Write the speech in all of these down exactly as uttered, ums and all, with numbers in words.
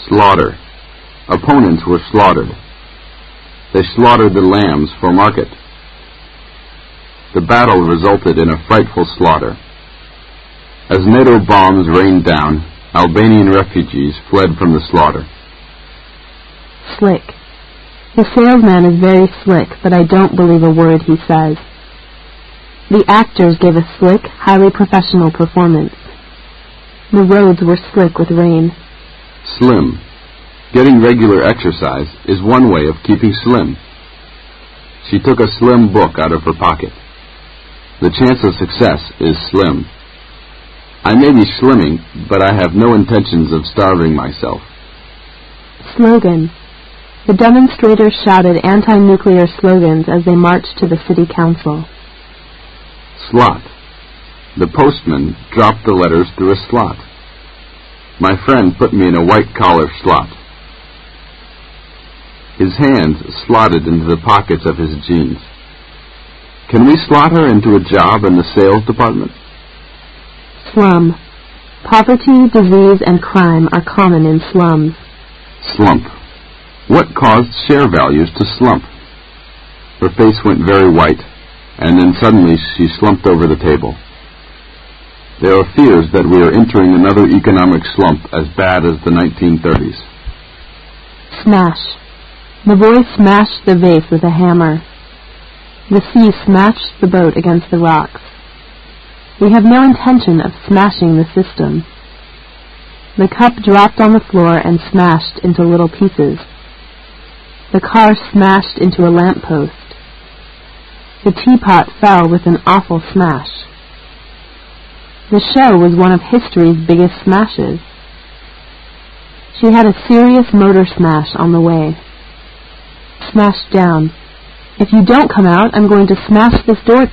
Slaughter. Opponents were slaughtered. They slaughtered the lambs for market. The battle resulted in a frightful slaughter. As NATO bombs rained down, Albanian refugees fled from the slaughter. Slick. The salesman is very slick, but I don't believe a word he says. The actors gave a slick, highly professional performance. The roads were slick with rain. Slim. Getting regular exercise is one way of keeping slim. She took a slim book out of her pocket. The chance of success is slim. I may be slimming, but I have no intentions of starving myself. Slogan. The demonstrators shouted anti-nuclear slogans as they marched to the city council. Slot. The postman dropped the letters through a slot. My friend put me in a white-collar slot. His hands slotted into the pockets of his jeans. Can we slot her into a job in the sales department? Slum. Poverty, disease, and crime are common in slums. Slump. What caused share values to slump? Her face went very white, and then suddenly she slumped over the table. There are fears that we are entering another economic slump as bad as the nineteen thirties. Smash. The boy smashed the vase with a hammer. The sea smashed the boat against the rocks. We have no intention of smashing the system. The cup dropped on the floor and smashed into little pieces. The car smashed into a lamppost. The teapot fell with an awful smash. The show was one of history's biggest smashes. She had a serious motor smash on the way. Smashed down. If you don't come out, I'm going to smash this door.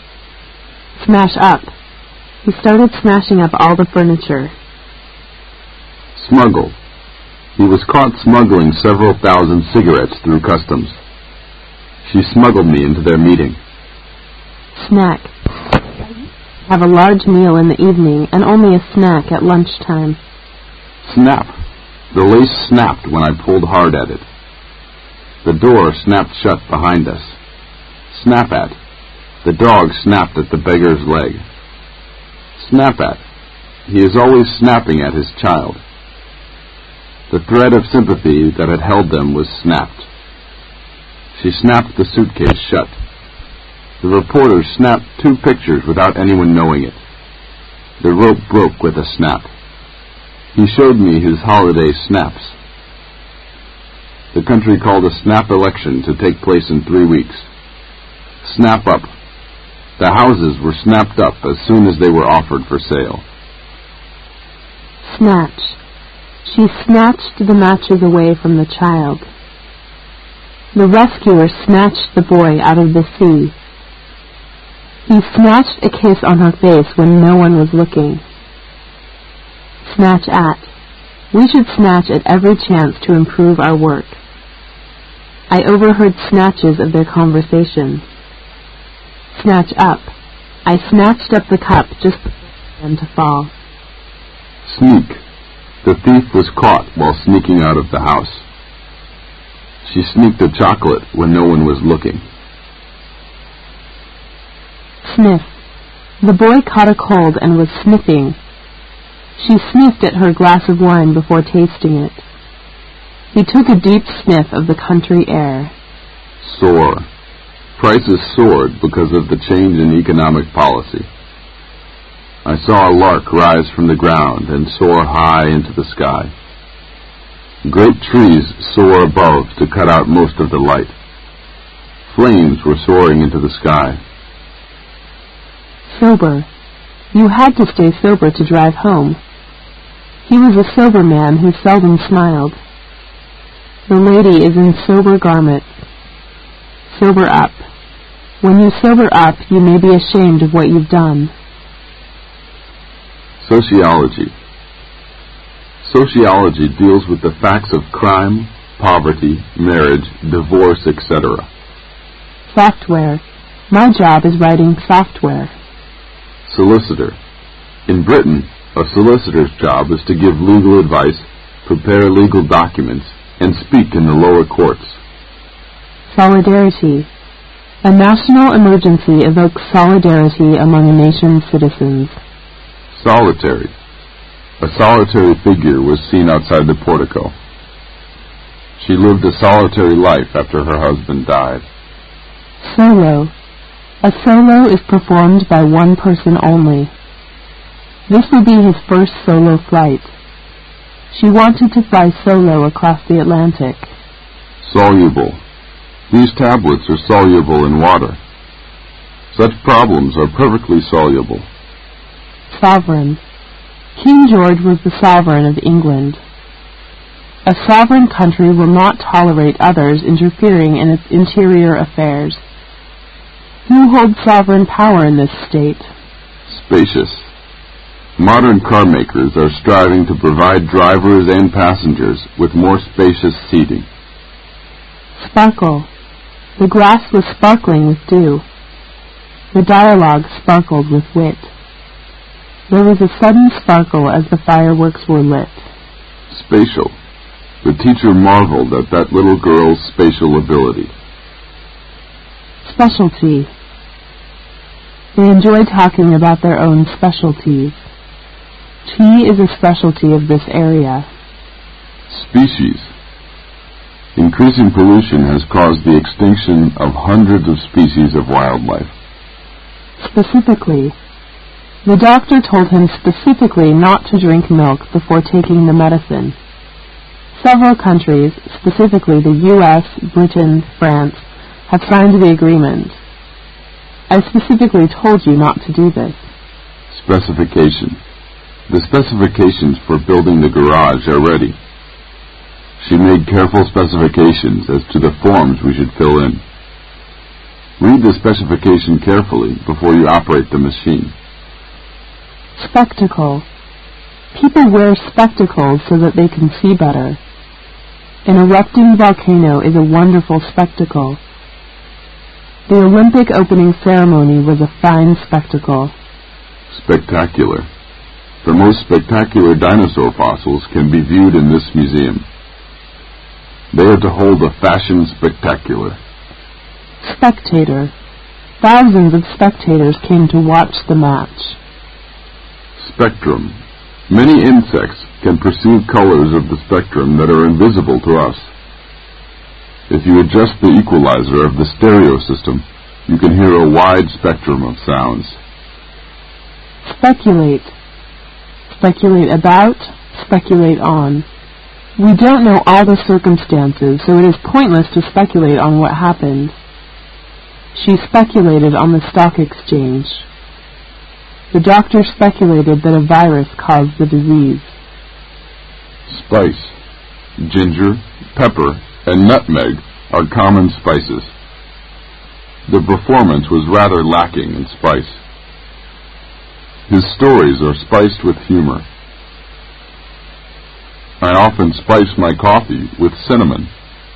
Smash up. He started smashing up all the furniture. Smuggle. He was caught smuggling several thousand cigarettes through customs. She smuggled me into their meeting. Snack. Have a large meal in the evening and only a snack at lunchtime. Snap. The lace snapped when I pulled hard at it. The door snapped shut behind us. Snap at. The dog snapped at the beggar's leg. Snap at. He is always snapping at his child. The thread of sympathy that had held them was snapped. She snapped the suitcase shut. The reporter snapped two pictures without anyone knowing it. The rope broke with a snap. He showed me his holiday snaps. The country called a snap election to take place in three weeks. Snap up. The houses were snapped up as soon as they were offered for sale. Snatch. She snatched the matches away from the child. The rescuer snatched the boy out of the sea. He snatched a kiss on her face when no one was looking. Snatch at. We should snatch at every chance to improve our work. I overheard snatches of their conversation. Snatch up. I snatched up the cup just before them to fall. Sneak. The thief was caught while sneaking out of the house. She sneaked a chocolate when no one was looking. Sniff. The boy caught a cold and was sniffing. She sniffed at her glass of wine before tasting it. He took a deep sniff of the country air. Soar. Prices soared because of the change in economic policy. I saw a lark rise from the ground and soar high into the sky. Great trees soar above to cut out most of the light. Flames were soaring into the sky. Sober. You had to stay sober to drive home. He was a sober man who seldom smiled. The lady is in sober garment. Sober up. When you sober up, you may be ashamed of what you've done. Sociology. Sociology deals with the facts of crime, poverty, marriage, divorce, et cetera. Software. My job is writing software. Solicitor. In Britain, a solicitor's job is to give legal advice, prepare legal documents, and speak in the lower courts. Solidarity. A national emergency evokes solidarity among a nation's citizens. Solitary. A solitary figure was seen outside the portico. She lived a solitary life after her husband died. Solo. A solo is performed by one person only. This will be his first solo flight. She wanted to fly solo across the Atlantic. Soluble. These tablets are soluble in water. Such problems are perfectly soluble. Sovereign. King George was the sovereign of England. A sovereign country will not tolerate others interfering in its interior affairs. Who holds sovereign power in this state? Spacious. Modern car makers are striving to provide drivers and passengers with more spacious seating. Sparkle. The grass was sparkling with dew. The dialogue sparkled with wit. There was a sudden sparkle as the fireworks were lit. Spatial. The teacher marveled at that little girl's spatial ability. Specialty. They enjoy talking about their own specialties. Tea is a specialty of this area. Species. Increasing pollution has caused the extinction of hundreds of species of wildlife. Specifically. The doctor told him specifically not to drink milk before taking the medicine. Several countries, specifically the U S, Britain, France, have signed the agreement. I specifically told you not to do this. Specification. The specifications for building the garage are ready. She made careful specifications as to the forms we should fill in. Read the specification carefully before you operate the machine. Spectacle. People wear spectacles so that they can see better. An erupting volcano is a wonderful spectacle. The Olympic opening ceremony was a fine spectacle. Spectacular. The most spectacular dinosaur fossils can be viewed in this museum. They are to hold a fashion spectacular. Spectator. Thousands of spectators came to watch the match. Spectrum. Many insects can perceive colors of the spectrum that are invisible to us. If you adjust the equalizer of the stereo system, you can hear a wide spectrum of sounds. Speculate. Speculate about, speculate on. We don't know all the circumstances, so it is pointless to speculate on what happened. She speculated on the stock exchange. The doctor speculated that a virus caused the disease. Spice. Ginger, pepper, and nutmeg are common spices. The performance was rather lacking in spice. His stories are spiced with humor. I often spice my coffee with cinnamon.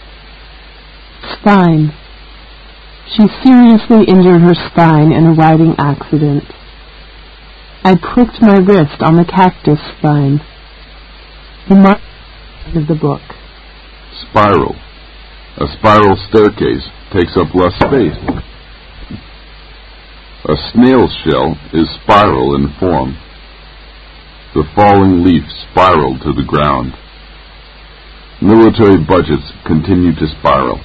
Spine. She seriously injured her spine in a riding accident. I pricked my wrist on the cactus spine. The mark of the book. Spiral. A spiral staircase takes up less space. A snail's shell is spiral in form. The falling leaf spiraled to the ground. Military budgets continue to spiral.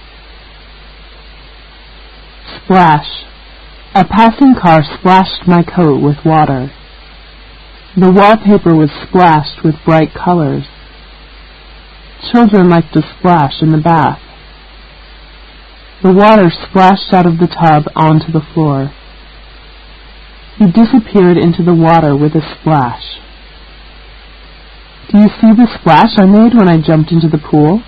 Splash. A passing car splashed my coat with water. The wallpaper was splashed with bright colors. Children like to splash in the bath. The water splashed out of the tub onto the floor. He disappeared into the water with a splash. Do you see the splash I made when I jumped into the pool?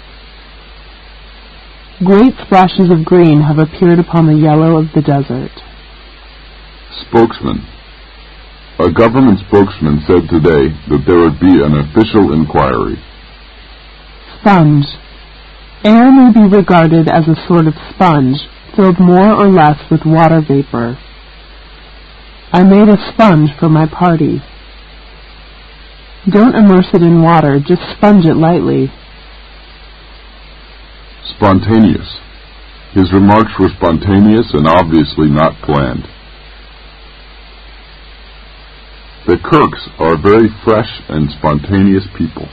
Great splashes of green have appeared upon the yellow of the desert. Spokesman. A government spokesman said today that there would be an official inquiry. Sponge. Air may be regarded as a sort of sponge, filled more or less with water vapor. I made a sponge for my party. Don't immerse it in water, just sponge it lightly. Spontaneous. His remarks were spontaneous and obviously not planned. The Kirks are very fresh and spontaneous people.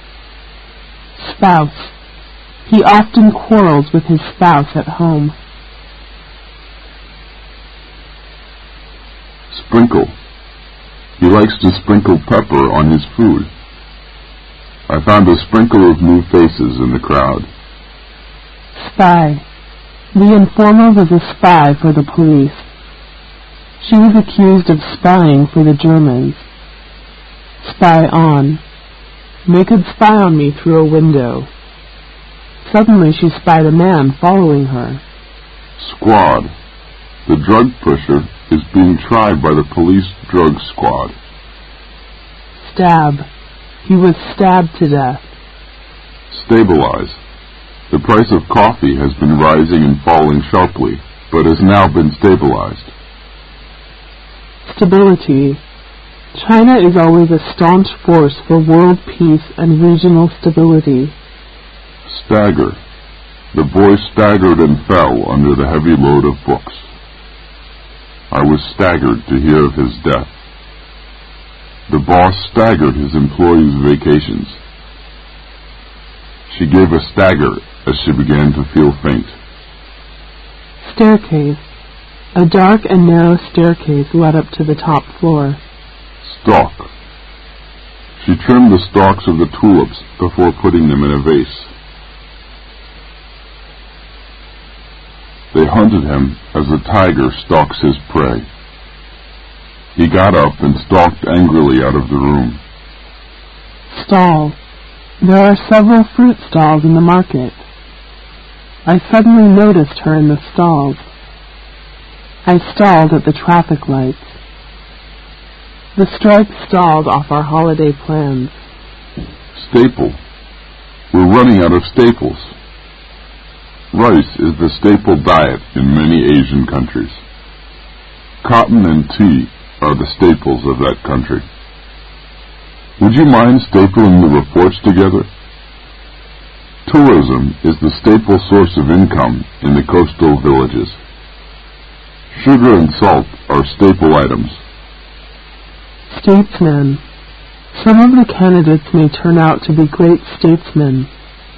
Spouse. He often quarrels with his spouse at home. Sprinkle. He likes to sprinkle pepper on his food. I found a sprinkle of new faces in the crowd. Spy. The informer was a spy for the police. She was accused of spying for the Germans. Spy on. They could spy on me through a window. Suddenly she spied a man following her. Squad. The drug pusher is being tried by the police drug squad. Stab. He was stabbed to death. Stabilize. The price of coffee has been rising and falling sharply, but has now been stabilized. Stability. China is always a staunch force for world peace and regional stability. Stagger. The boy staggered and fell under the heavy load of books. I was staggered to hear of his death. The boss staggered his employees' vacations. She gave a stagger as she began to feel faint. Staircase. A dark and narrow staircase led up to the top floor. Stalk. She trimmed the stalks of the tulips before putting them in a vase. They hunted him as a tiger stalks his prey. He got up and stalked angrily out of the room. Stall. There are several fruit stalls in the market. I suddenly noticed her in the stalls. I stalled at the traffic lights. The strike stalled off our holiday plans. Staple. We're running out of staples. Rice is the staple diet in many Asian countries. Cotton and tea are the staples of that country. Would you mind stapling the reports together? Tourism is the staple source of income in the coastal villages. Sugar and salt are staple items. Statesmen. Some of the candidates may turn out to be great statesmen.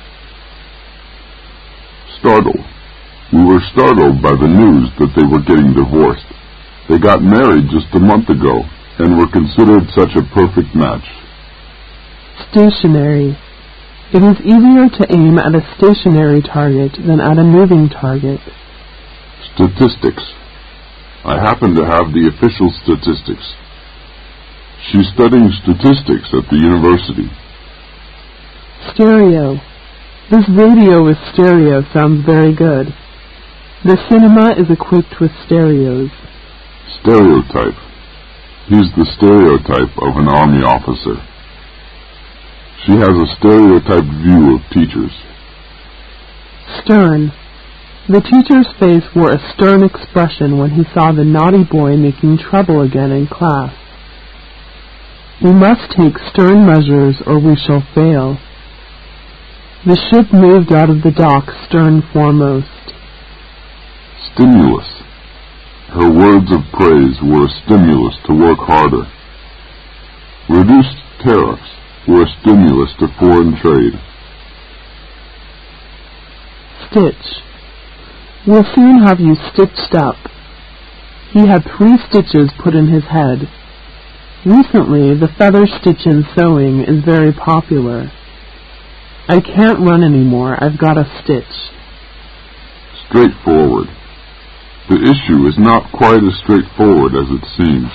Startle. We were startled by the news that they were getting divorced. They got married just a month ago and were considered such a perfect match. Stationary. It is easier to aim at a stationary target than at a moving target. Statistics. I happen to have the official statistics. She's studying statistics at the university. Stereo. This radio with stereo sounds very good. The cinema is equipped with stereos. Stereotype. He's the stereotype of an army officer. She has a stereotyped view of teachers. Stern. The teacher's face wore a stern expression when he saw the naughty boy making trouble again in class. We must take stern measures or we shall fail. The ship moved out of the dock stern foremost. Stimulus. Her words of praise were a stimulus to work harder. Reduced tariffs were a stimulus to foreign trade. Stitch. We'll soon have you stitched up. He had three stitches put in his head. Recently, the feather stitch in sewing is very popular. I can't run anymore. I've got a stitch. Straightforward. The issue is not quite as straightforward as it seems.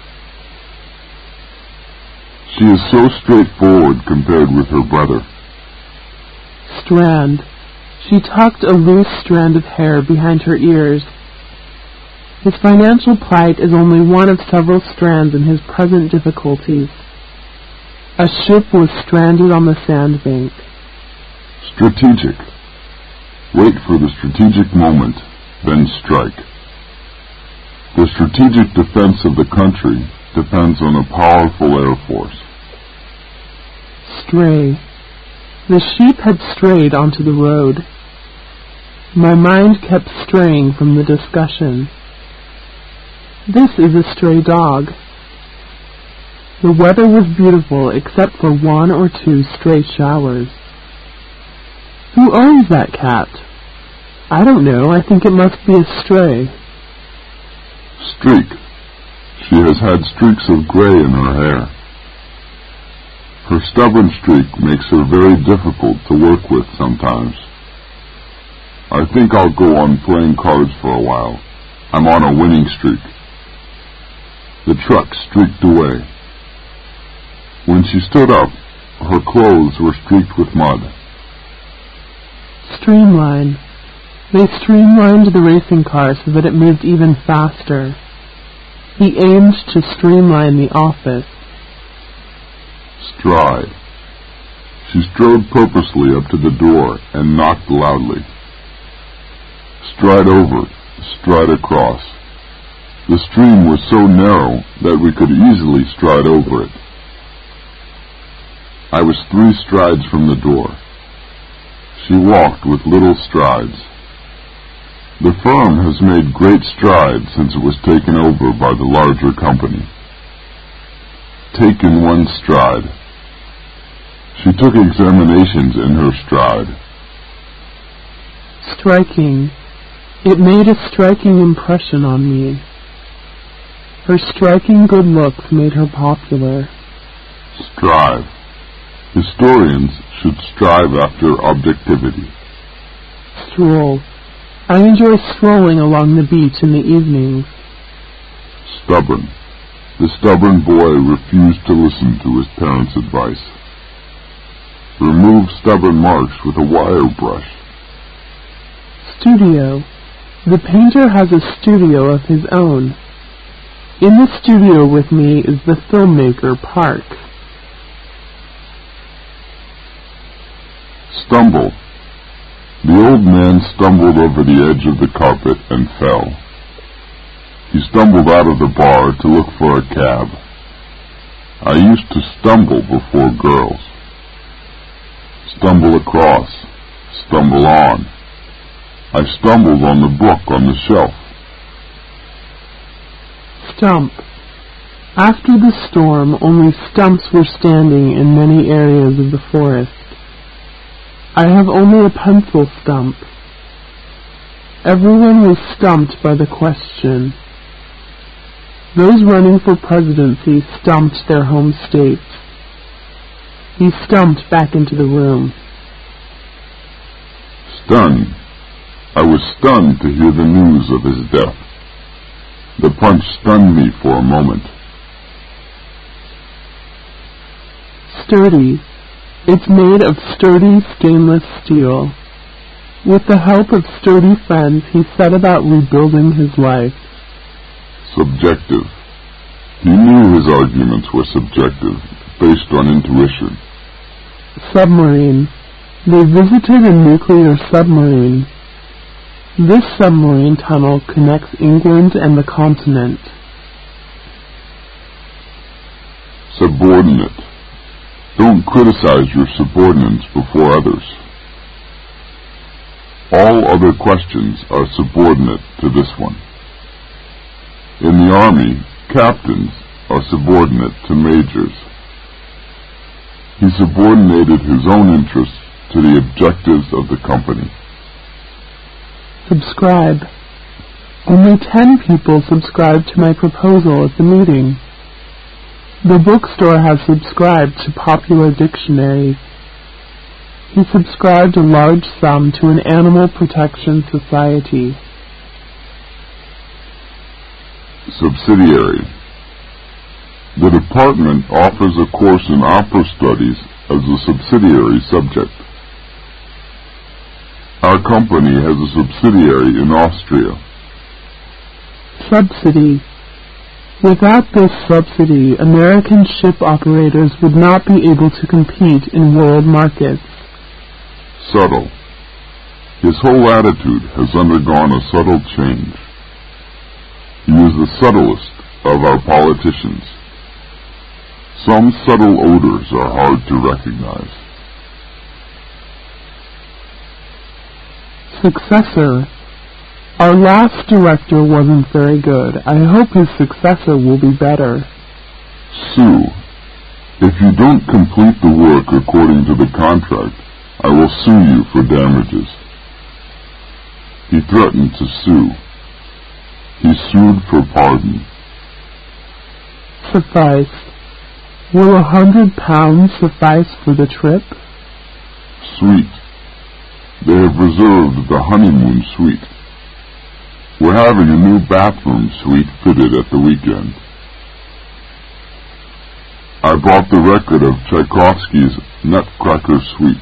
She is so straightforward compared with her brother. Strand. She tucked a loose strand of hair behind her ears. His financial plight is only one of several strands in his present difficulties. A ship was stranded on the sandbank. Strategic. Wait for the strategic moment, then strike. The strategic defense of the country depends on a powerful air force. Stray. The sheep had strayed onto the road. My mind kept straying from the discussion. This is a stray dog. The weather was beautiful except for one or two stray showers. Who owns that cat? I don't know. I think it must be a stray. Streak. She has had streaks of gray in her hair. Her stubborn streak makes her very difficult to work with sometimes. I think I'll go on playing cards for a while. I'm on a winning streak. The truck streaked away. When she stood up, her clothes were streaked with mud. Streamline. They streamlined the racing car so that it moved even faster. He aimed to streamline the office. Stride. She strode purposely up to the door and knocked loudly. Stride over, stride across. The stream was so narrow that we could easily stride over it. I was three strides from the door. She walked with little strides. The firm has made great strides since it was taken over by the larger company. Taken one stride. She took examinations in her stride. Striking. It made a striking impression on me. Her striking good looks made her popular. Strive. Historians should strive after objectivity. Stroll. I enjoy strolling along the beach in the evenings. Stubborn. The stubborn boy refused to listen to his parents' advice. Remove stubborn marks with a wire brush. Studio. The painter has a studio of his own. In the studio with me is the filmmaker, Park. Stumble. The old man stumbled over the edge of the carpet and fell. He stumbled out of the bar to look for a cab. I used to stumble before girls. Stumble across. Stumble on. I stumbled on the book on the shelf. Stump. After the storm, only stumps were standing in many areas of the forest. I have only a pencil stump. Everyone was stumped by the question. Those running for presidency stumped their home states. He stumped back into the room. Stunned. I was stunned to hear the news of his death. The punch stunned me for a moment. Sturdy. It's made of sturdy stainless steel. With the help of sturdy friends, he set about rebuilding his life. Subjective. He knew his arguments were subjective, based on intuition. Submarine. They visited a nuclear submarine. This submarine tunnel connects England and the continent. Subordinate. Don't criticize your subordinates before others. All other questions are subordinate to this one. In the Army, captains are subordinate to majors. He subordinated his own interests to the objectives of the company. Subscribe. Only ten people subscribed to my proposal at the meeting. The bookstore has subscribed to Popular Dictionary. He subscribed a large sum to an animal protection society. Subsidiary. The department offers a course in opera studies as a subsidiary subject. Our company has a subsidiary in Austria. Subsidy. Without this subsidy, American ship operators would not be able to compete in world markets. Subtle. His whole attitude has undergone a subtle change. He is the subtlest of our politicians. Some subtle odors are hard to recognize. Successor. Our last director wasn't very good. I hope his successor will be better. Sue, if you don't complete the work according to the contract, I will sue you for damages. He threatened to sue. He sued for pardon. Suffice. Will a hundred pounds suffice for the trip? Suite. They have reserved the honeymoon suite. We're having a new bathroom suite fitted at the weekend. I bought the record of Tchaikovsky's Nutcracker Suite.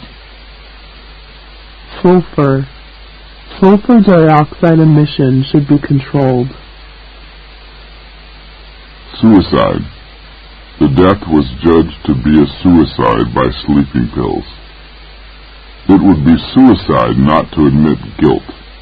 Sulfur. Sulfur dioxide emission should be controlled. Suicide. The death was judged to be a suicide by sleeping pills. It would be suicide not to admit guilt.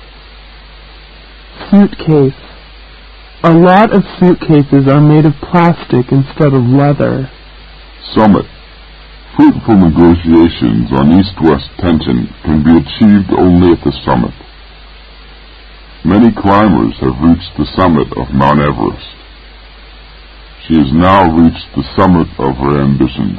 Suitcase. A lot of suitcases are made of plastic instead of leather. Summit. Fruitful negotiations on east-west tension can be achieved only at the summit. Many climbers have reached the summit of Mount Everest. She has now reached the summit of her ambitions.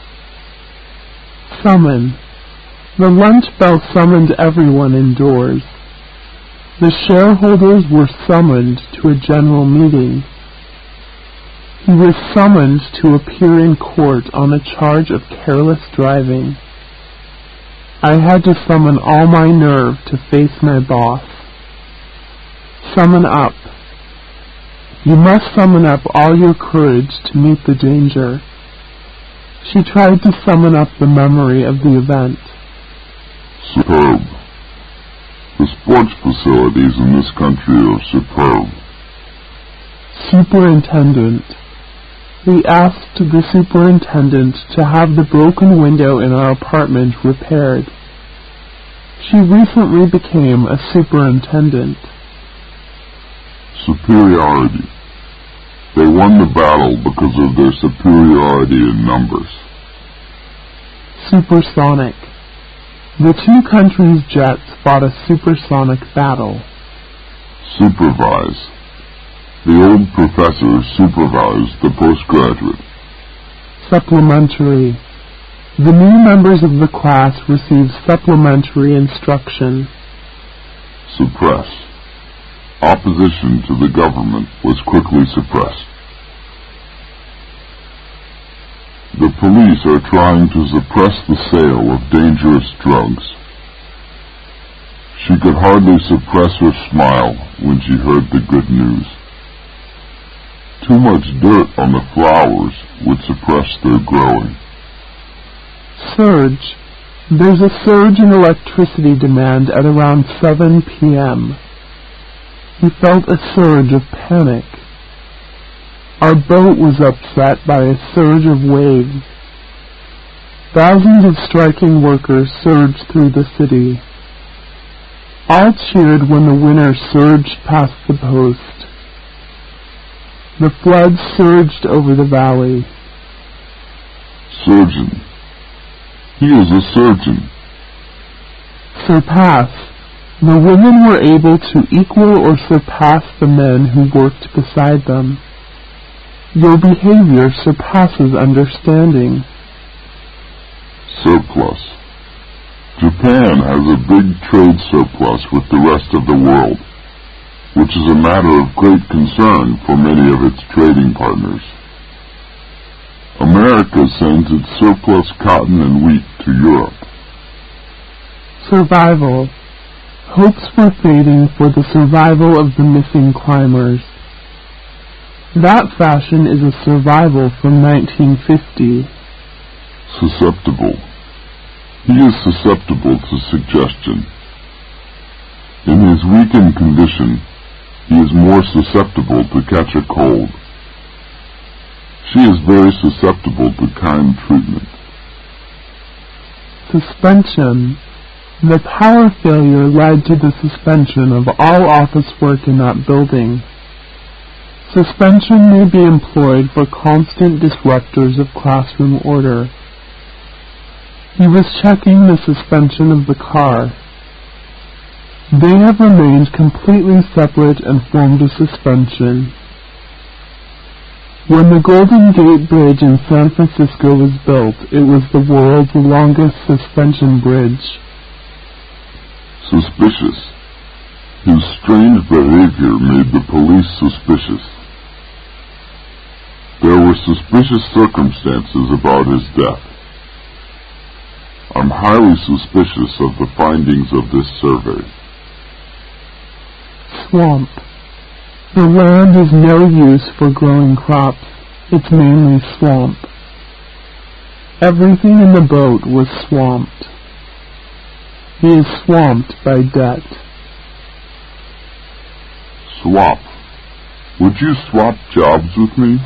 Summon. The lunch bell summoned everyone indoors. The shareholders were summoned to a general meeting. He was summoned to appear in court on a charge of careless driving. I had to summon all my nerve to face my boss. Summon up. You must summon up all your courage to meet the danger. She tried to summon up the memory of the event. Superb. The sports facilities in this country are superb. Superintendent. We asked the superintendent to have the broken window in our apartment repaired. She recently became a superintendent. Superiority. They won the battle because of their superiority in numbers. Supersonic. The two countries' jets fought a supersonic battle. Supervise. The old professor supervised the postgraduate. Supplementary. The new members of the class received supplementary instruction. Suppress. Opposition to the government was quickly suppressed. The police are trying to suppress the sale of dangerous drugs. She could hardly suppress her smile when she heard the good news. Too much dirt on the flowers would suppress their growing. Surge. There's a surge in electricity demand at around seven p m He felt a surge of panic. Our boat was upset by a surge of waves. Thousands of striking workers surged through the city. All cheered when the winner surged past the post. The flood surged over the valley. Surgeon. He is a surgeon. Surpass. The women were able to equal or surpass the men who worked beside them. Your behavior surpasses understanding. Surplus. Japan has a big trade surplus with the rest of the world, which is a matter of great concern for many of its trading partners. America sends its surplus cotton and wheat to Europe. Survival. Hopes were fading for the survival of the missing climbers. That fashion is a survival from nineteen fifty. Susceptible. He is susceptible to suggestion. In his weakened condition, he is more susceptible to catch a cold. She is very susceptible to kind treatment. Suspension. The power failure led to the suspension of all office work in that building. Suspension may be employed for constant disruptors of classroom order. He was checking the suspension of the car. They have remained completely separate and formed a suspension. When the Golden Gate Bridge in San Francisco was built, it was the world's longest suspension bridge. Suspicious. His strange behavior made the police suspicious. There were suspicious circumstances about his death. I'm highly suspicious of the findings of this survey. Swamp. The land is no use for growing crops. It's mainly swamp. Everything in the boat was swamped. He is swamped by debt. Swap. Would you swap jobs with me?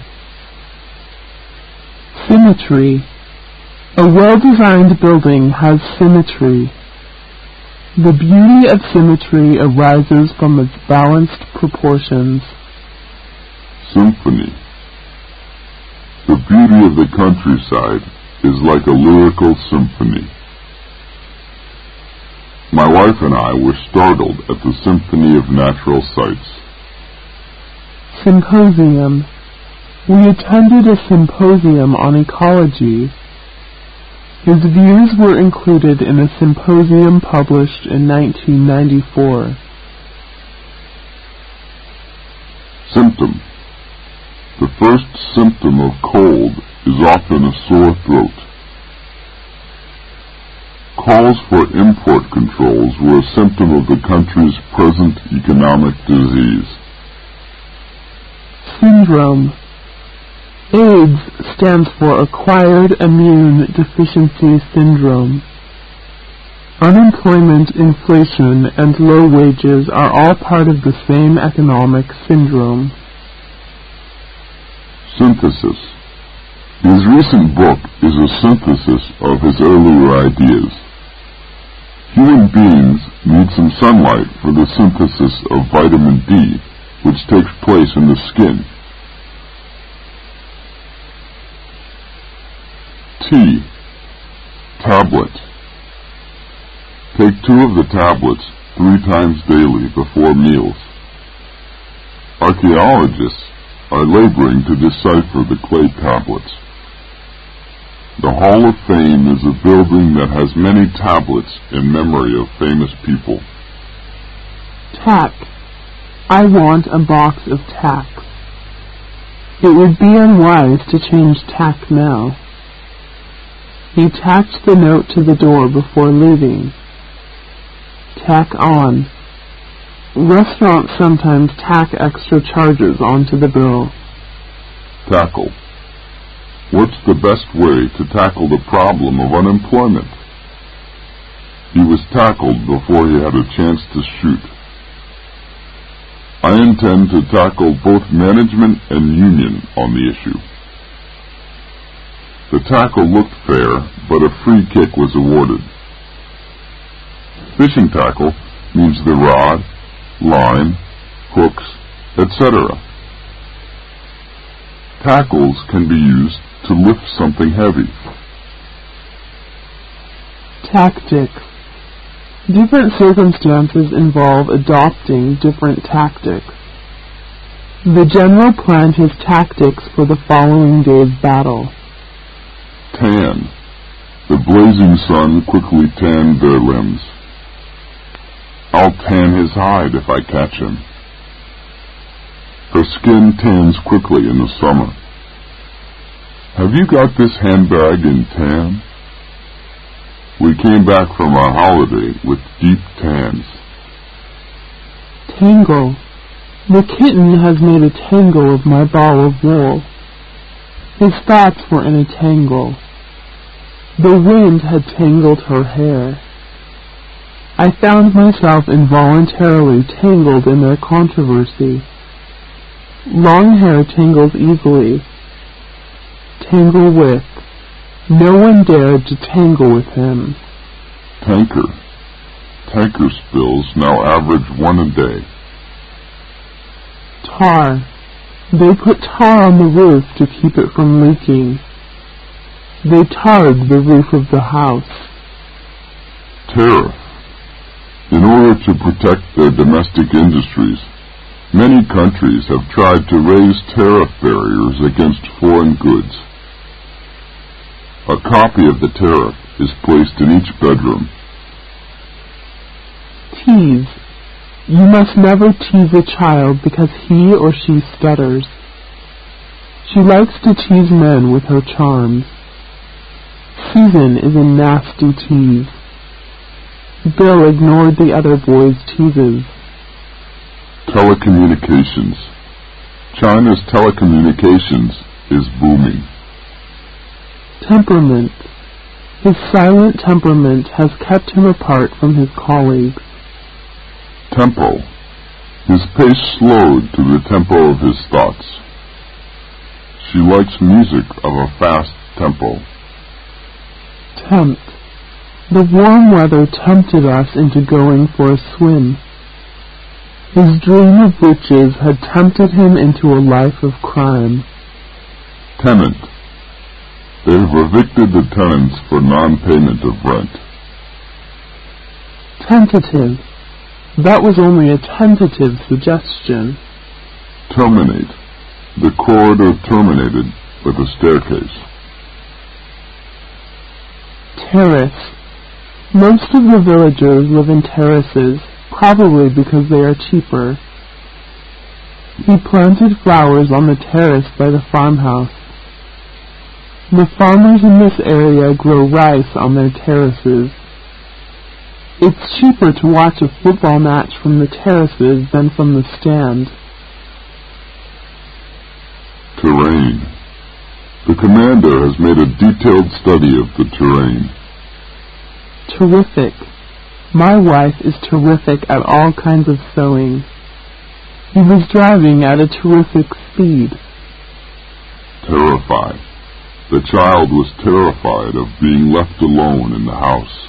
Symmetry. A well-designed building has symmetry. The beauty of symmetry arises from its balanced proportions. Symphony. The beauty of the countryside is like a lyrical symphony. My wife and I were startled at the symphony of natural sights. Symposium. We attended a symposium on ecology. His views were included in a symposium published in nineteen ninety-four. Symptom. The first symptom of cold is often a sore throat. Calls for import controls were a symptom of the country's present economic disease. Syndrome. AIDS stands for Acquired Immune Deficiency Syndrome. Unemployment, inflation, and low wages are all part of the same economic syndrome. Synthesis. His recent book is a synthesis of his earlier ideas. Human beings need some sunlight for the synthesis of vitamin D, which takes place in the skin. T. Tablet. Take two of the tablets three times daily before meals. Archaeologists are laboring to decipher the clay tablets. The Hall of Fame is a building that has many tablets in memory of famous people. Tack. I want a box of tacks. It would be unwise to change tack now. He tacked the note to the door before leaving. Tack on. Restaurants sometimes tack extra charges onto the bill. Tackle. What's the best way to tackle the problem of unemployment? He was tackled before he had a chance to shoot. I intend to tackle both management and union on the issue. The tackle looked fair, but a free kick was awarded. Fishing tackle means the rod, line, hooks, et cetera. Tackles can be used to lift something heavy. Tactics. Different circumstances involve adopting different tactics. The general planned his tactics for the following day's battle. Tan. The blazing sun quickly tanned their limbs. I'll tan his hide if I catch him. Her skin tans quickly in the summer. Have you got this handbag in tan? We came back from our holiday with deep tans. Tangle. The kitten has made a tangle of my ball of wool. His thoughts were in a tangle. The wind had tangled her hair. I found myself involuntarily tangled in their controversy. Long hair tangles easily. Tangle with. No one dared to tangle with him. Tanker. Tanker spills now average one a day. Tar. They put tar on the roof to keep it from leaking. They tarred the roof of the house. Tariff. In order to protect their domestic industries, many countries have tried to raise tariff barriers against foreign goods. A copy of the tariff is placed in each bedroom. Tease. You must never tease a child because he or she stutters. She likes to tease men with her charms. Susan is a nasty tease. Bill ignored the other boys' teases. Telecommunications. China's telecommunications is booming. Temperament. His silent temperament has kept him apart from his colleagues. Tempo. His pace slowed to the tempo of his thoughts. She likes music of a fast tempo. Tempt. The warm weather tempted us into going for a swim. His dream of riches had tempted him into a life of crime. Tenant. They have evicted the tenants for non-payment of rent. Tentative. That was only a tentative suggestion. Terminate. The corridor terminated with a staircase. Terrace. Most of the villagers live in terraces, probably because they are cheaper. He planted flowers on the terrace by the farmhouse. The farmers in this area grow rice on their terraces. It's cheaper to watch a football match from the terraces than from the stand. Terrain. The commander has made a detailed study of the terrain. Terrific. My wife is terrific at all kinds of sewing. He was driving at a terrific speed. Terrify. The child was terrified of being left alone in the house.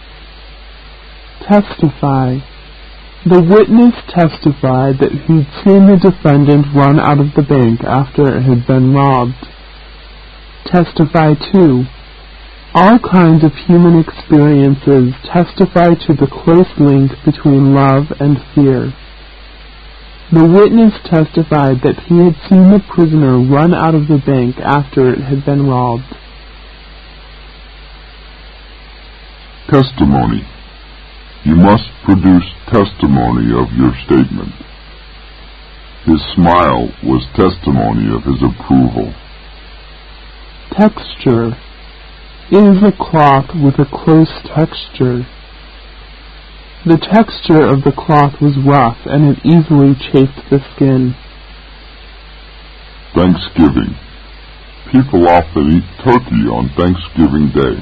Testify. The witness testified that he'd seen the defendant run out of the bank after it had been robbed. Testify too. All kinds of human experiences testify to the close link between love and fear. The witness testified that he had seen the prisoner run out of the bank after it had been robbed. Testimony. You must produce testimony of your statement. His smile was testimony of his approval. Texture. It is a cloth with a close texture. The texture of the cloth was rough, and it easily chafed the skin. Thanksgiving. People often eat turkey on Thanksgiving Day.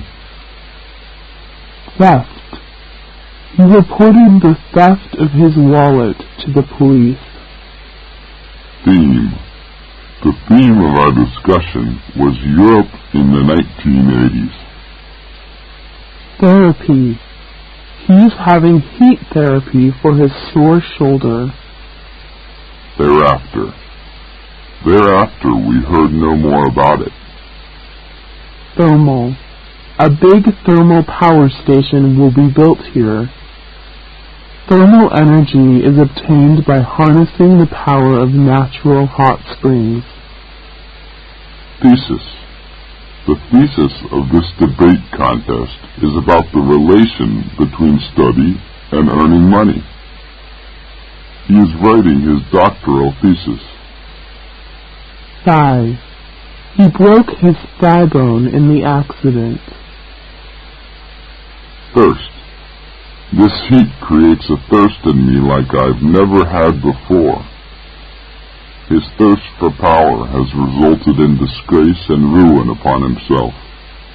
Theft. He reported the theft of his wallet to the police. Theme. The theme of our discussion was Europe in the nineteen eighties. Therapy. He's having heat therapy for his sore shoulder. Thereafter. Thereafter we heard no more about it. Thermal. A big thermal power station will be built here. Thermal energy is obtained by harnessing the power of natural hot springs. Thesis. The thesis of this debate contest is about the relation between study and earning money. He is writing his doctoral thesis. Thigh. He broke his thigh bone in the accident. Thirst. This heat creates a thirst in me like I've never had before. His thirst for power has resulted in disgrace and ruin upon himself.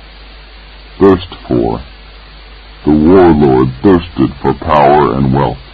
Thirst for. The warlord thirsted for power and wealth.